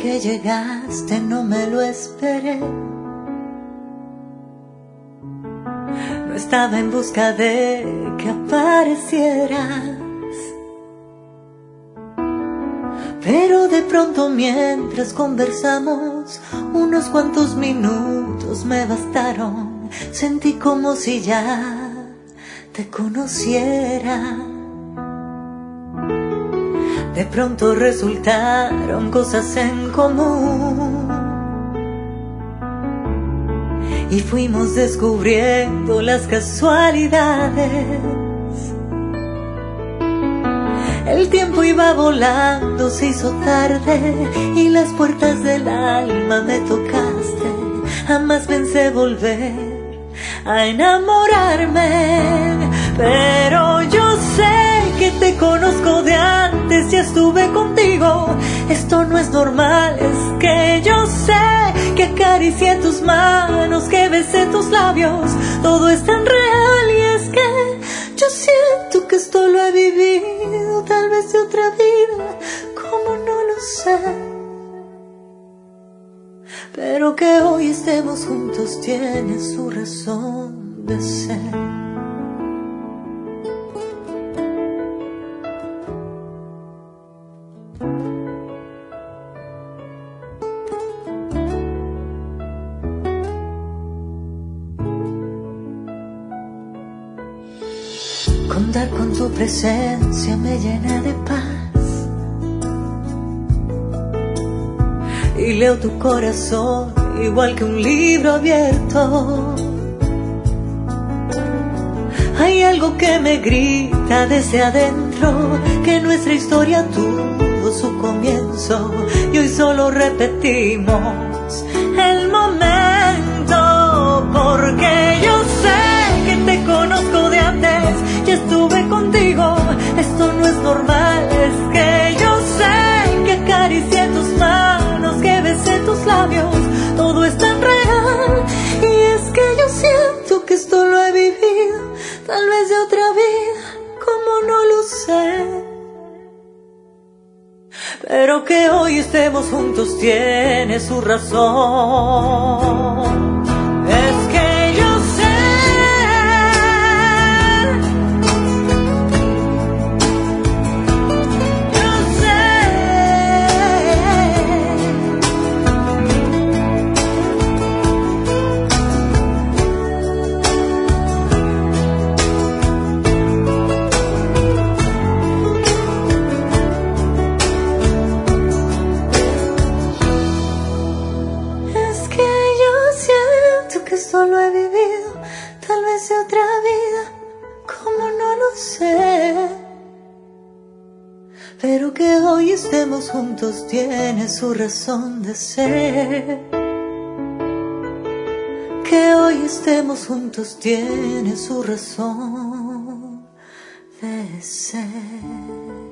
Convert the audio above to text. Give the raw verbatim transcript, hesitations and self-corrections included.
que llegaste no me lo esperé. No estaba en busca de que aparecieras, pero de pronto mientras conversamos, unos cuantos minutos me bastaron. Sentí como si ya te conociera. De pronto resultaron cosas en común y fuimos descubriendo las casualidades. El tiempo iba volando, se hizo tarde y las puertas del alma me tocaste. Jamás pensé volver a enamorarme, pero yo sé que te conozco de antes, ya estuve contigo. Esto no es normal, es que yo sé que acaricié tus manos, que besé tus labios. Todo es tan real y es que yo siento que esto lo he vivido, tal vez de otra vida, como no lo sé. Pero que hoy estemos juntos tiene su razón de ser. Contar con tu presencia me llena de paz y leo tu corazón igual que un libro abierto. Hay algo que me grita desde adentro, que nuestra historia tuvo su comienzo y hoy solo repetimos el momento. Porque yo sé que te conozco de antes, ya estuve contigo. Esto no es normal, es que yo sé que acaricié tus manos, que besé tus labios. Todo es tan real y es que yo siento que esto lo he vivido, tal vez de otra vida, como no lo sé. Pero que hoy estemos juntos tiene su razón. Es que yo sé, esto lo he vivido, tal vez de otra vida, como no lo sé. Pero que hoy estemos juntos tiene su razón de ser. Que hoy estemos juntos tiene su razón de ser.